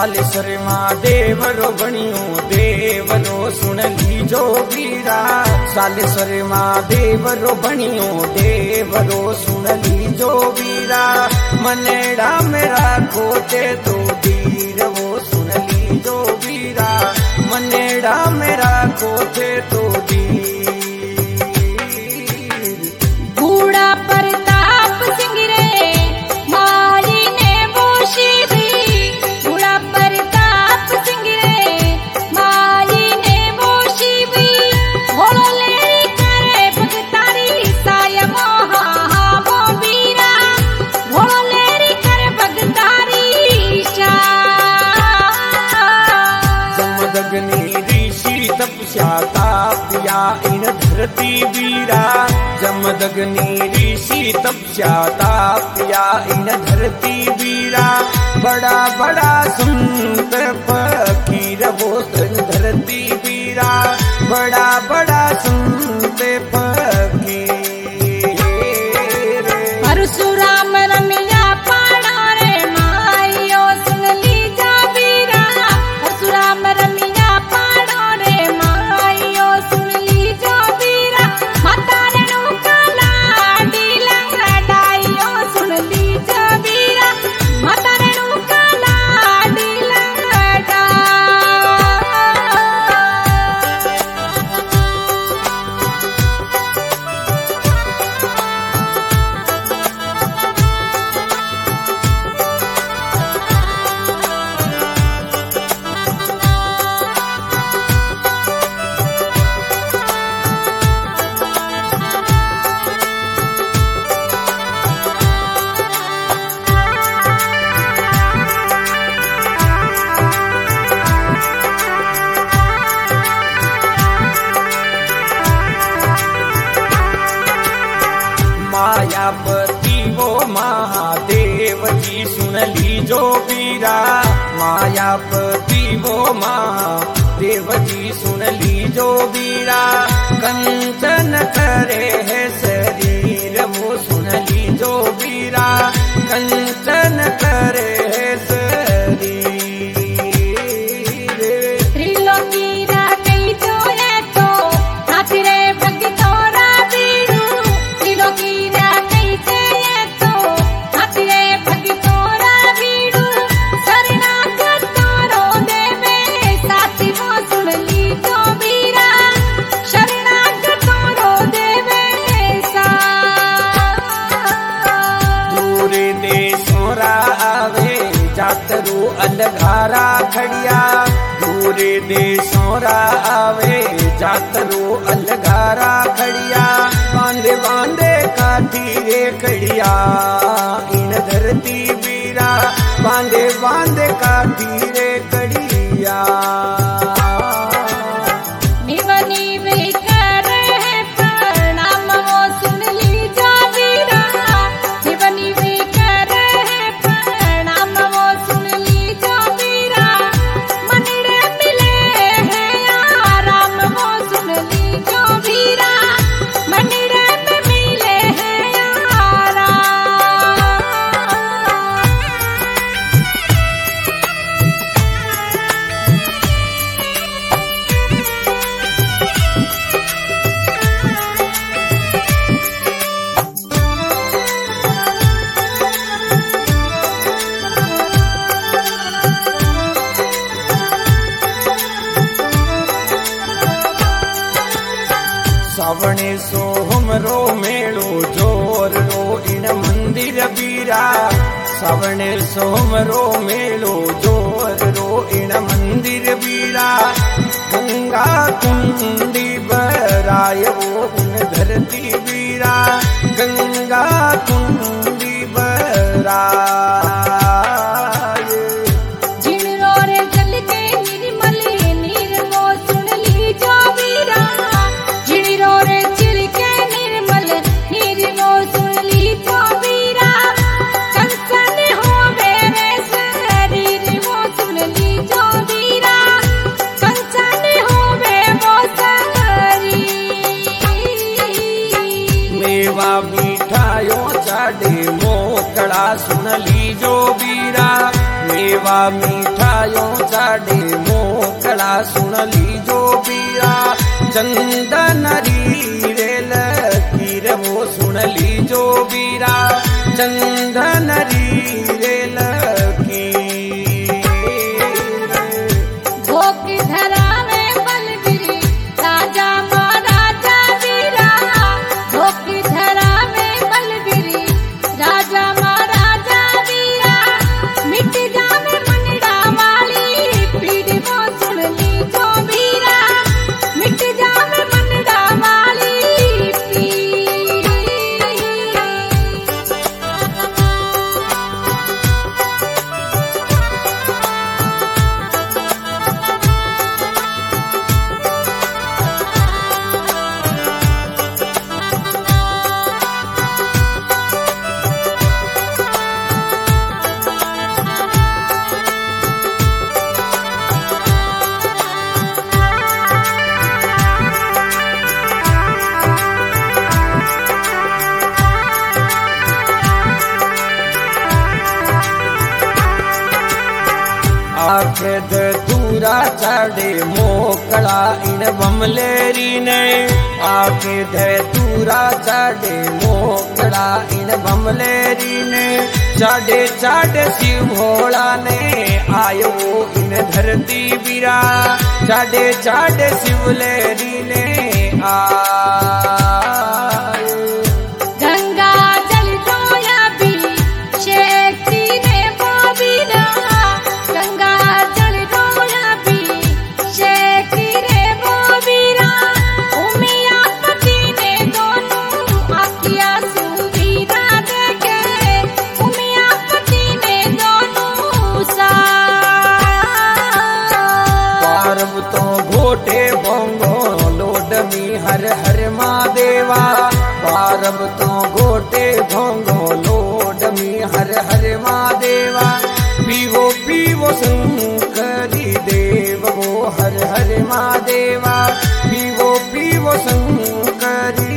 सालेश्वर महादेव रो बणियो देवरो सुन लीजो वीरा। सालेश्वर महादेव रो बणियो देवरो सुन लीजो वीरा। मनेड़ा मेरा खोते तो धीर वो सुन लीजो वीरा। मनेड़ा मेरा खोते तो धीर। बूढ़ा प्रताप सिंह रे माई ने बोशी भी। बूढ़ा प्रताप सिंह रे माई ने बोशी भी। घोड़ो ले करे भगतारी साय मोहा वो वीरा। घोड़ो ले करे भगतारी सा। जमदग्नि ऋषि तपस्या तापिया इन धरती वीरा। जमदग्नि ऋषि तपस्या तापिया इन धरती वीरा। बड़ा बड़ा संत फकीर वो धरती वीरा। बड़ा बड़ा संत फकीर। परशुराम रमिया पाड़ो रे माइयो सुन लीजा वीरा। परशुराम रमिया पाड़ो रे माइयो सुन लीजा वीरा। माता रेणु काला डीला डाइयो सुन लीजा वीरा। माता रेणु काला डीला डा। मायापति वो महादेव जी सुन लीजो वीरा। मायापति वो महादेव जी सुन लीजो वीरा। कंचन करे है शरीर वो सुन लीजो वीरा। कंचन करे है शरीर। त्रिलोकी राखई तो है तो हाथ रे भगतोरा बीड़ू। त्रिलोकी राखई से है तो हाथ रे भगतोरा बीड़ू। शरणागत तोरो देवे साथी वो सुन लीजो वीरा। शरणागत तोरो देवे सा। दूर देशों रा आवे जातरू अलगारा खड़िया। दूर देशों रा आवे जातरू अलगारा खड़िया। बांधे बांधे काठी रे खड़िया इन धरती वीरा। बांधे बांधे काठी रे खड़िया। निवनी वे करे प्रणाम वो सुन लीजा वीरा। निवनी वे करे प्रणाम वो सुन लीजा वीरा। मनिरे मिले हैं आराम वो सुन लीजा वीरा। मनिरे में मिले हैं आराम। सावणे सोहम रो मेलो जोर रो इन मंदिर वीरा। सावणे सोहम रो मेलो जोर रो इन मंदिर वीरा। गंगा कुंडी बराय वो उन धरती वीरा। गंगा कुंडी बराय। जिणरो रे जल के निर्मल नीर वो सुन लीजो वीरा। जिणरो रे जल के निर्मल नीर वो सुन लीजो वीरा। कंचन होवे रे शरीर वो सुन लीजो वीरा। कंचन होवे वो शरीर। मिठाइयों चाडे मोकड़ा सुन लीजो बीरा चंदन रे लकीर वो सुन लीजो बीरा चंदन रे लकीर भोग धरावे बलबीरी राजा महाराजा वीरा भोग धरावे बलबीरी राजा महाराजा वीरा मिट जावे मनड़ा वाली पीड़ वो सुन लीजो बीरा मिट जावे मनड़ा वाली पीड़ आखेद दूरा चाडे मोकड़ा इन बमलेरी ने आखेद दूरा चाडे मोकड़ा इन बमलेरी ने चाडे चाडे शिव भोला ने आयो इन धरती बिरा चाडे चाडे शिवलेरी ने आयो गंगा जल दोया भी शेखी ने बोबीरा गंगा जल दोया भी शेखी ने बोबीरा उमिया पति ने दोनों आखिया सुवीरा देखे उमिया पति ने दोनों सा पारब तो घोटे भोंगो लोडमी हर हर महादेवा पारब तो घोटे भोंगो लोडमी हर हर महादेवा पीवो पीवो शंकरी देव वो हर हर महादेवा पीवो पीवो शंकरी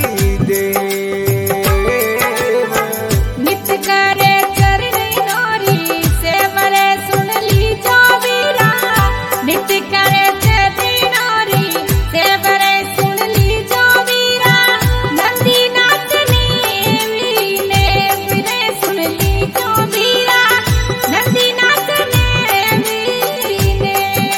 देव नित करे चरणी नोरी सेवरे सुन लीजो वीरा नित करे चरणी नोरी सेवरे सुन लीजो वीरा नंदी नाचनी वीने वीरे सुन लीजो वीरा नंदी नाचने वीने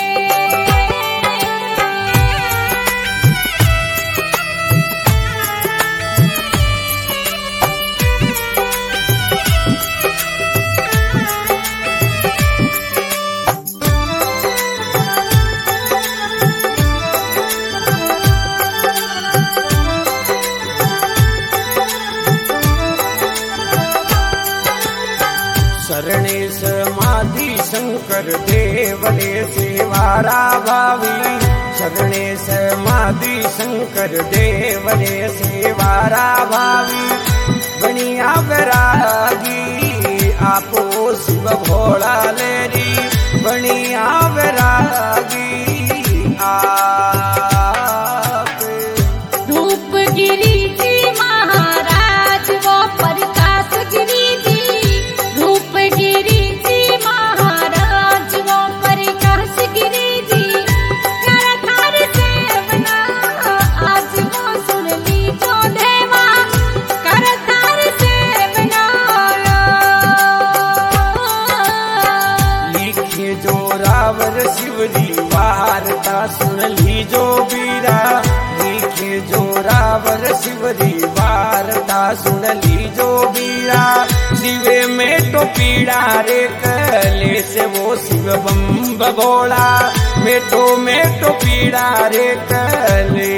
शरणे समाधि शंकर देवले सेवारा भावी शरणे समाधि शंकर देवले सेवारा भावी बनिया वैरागी आपो शिव भोला लेरी बनिया वैरागी आप रूप गिरी जी महाराज वो प्रकाश गिरी जी रूप गिरी जी महाराज वो प्रकाश गिरी जी करथार सेवना आज वो सुन लीजो देवा करथार सेवना लिखे जो रावर शिवरी वार्ता सुन लीजो बीरा लिखे जो रावर शिवरी वार्ता सुन लीजो बीरा शिवे में तो पीड़ा रे कले से वो शिव बम्ब भोला में तो पीड़ा रे कले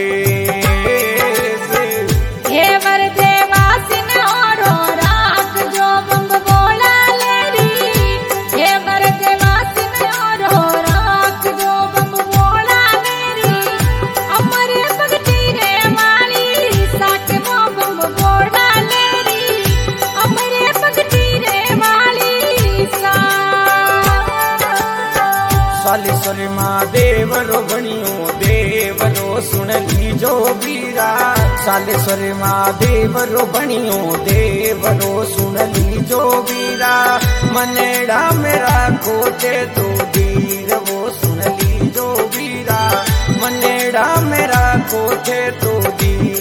से हे वर देवा सिन और रात जो बम्ब बोला लेरी हे वर देवा सिन और रात जो बम्ब बोला लेरी अमरे भक्ति रे माली साक वो बम्ब बोला लेरी अमरे भक्ति रे माली सा सालेश्वर महादेव रो बणियो देवरो सुन लीजो बीरा। सालेश्वर महादेव रो बणियो देवरो सुन लीजो बीरा। मनेड़ा मेरा कोटे तो धीर वो सुन लीजो बीरा। मनेड़ा मेरा कोटे तो धीर